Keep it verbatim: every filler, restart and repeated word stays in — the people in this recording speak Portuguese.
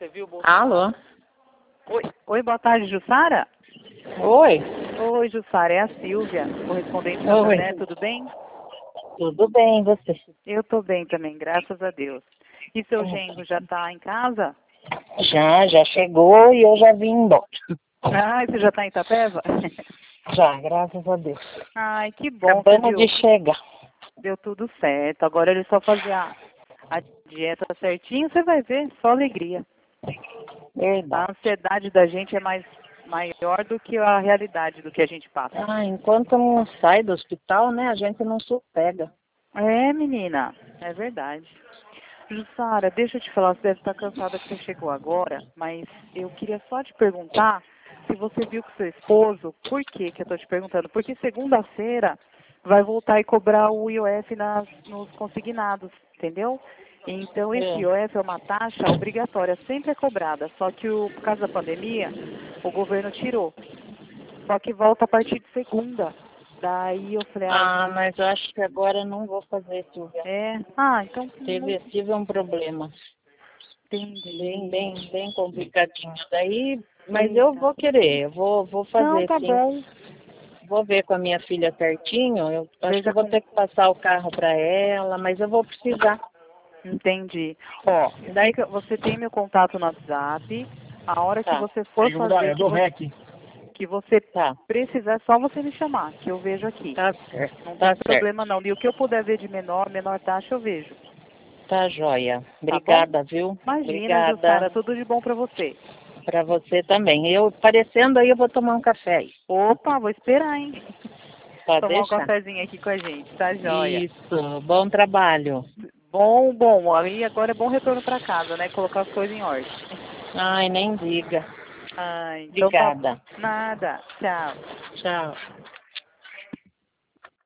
Você viu o Bolsonaro? Alô? Oi, oi, boa tarde, Jussara? Oi. Oi, Jussara, é a Silvia, correspondente da Oi. Né, tudo bem? Tudo bem, e você? Eu tô bem também, graças a Deus. E seu genro já tá em casa? Já, já chegou e eu já vim embora. Ai, você já tá em Itapeva? Já, graças a Deus. Ai, que bom, Acabando você de viu? chegar. Deu tudo certo. Agora ele só fazer a, a dieta certinho, você vai ver, só alegria. A Verdade. ansiedade da gente é mais maior do que a realidade do que a gente passa. Ah, enquanto não sai do hospital, né, a gente não sossega. É, menina, é verdade. Jussara, deixa eu te falar, você deve estar cansada que você chegou agora, mas eu queria só te perguntar se você viu com seu esposo, por que que eu estou te perguntando? Porque segunda-feira vai voltar e cobrar o I O F nas, nos consignados, entendeu? Então, esse É. I O F é uma taxa obrigatória, sempre é cobrada, só que o, por causa da pandemia, o governo tirou. Só que volta a partir de segunda. Daí eu falei, ai, Ah, mas eu acho que agora eu não vou fazer, Silvia. é, ah, então não Tive, tive um problema entendi. bem, bem, bem complicadinho. Daí, mas eu vou querer, eu vou, vou Não, fazer tá sim. bom. Vou ver com a minha filha certinho. Eu acho que Veja eu vou com. ter que passar o carro para ela, mas eu vou precisar. Entendi. Ó, Daí, fica, você tem meu contato no WhatsApp. A hora que tá, você for fazer, É que do você, REC. que você tá, precisar, é só você me chamar, que eu vejo aqui. tá certo, Não tá tem certo. problema não. E o que eu puder ver de menor, menor taxa, eu vejo. Tá joia. Tá bom? Obrigada, viu? Imagina, Obrigada Jussara, tudo de bom pra você. para você também. Eu, aparecendo aí, eu vou tomar um café aí. Opa, vou esperar, hein? Pode Tomar um deixar? cafezinho aqui com a gente, tá joia? Isso, bom trabalho. Bom, bom. Aí agora é bom retorno pra casa, né? Colocar as coisas em ordem. Ai, nem diga. Ah, então tá. Obrigada. Nada. Tchau. Tchau.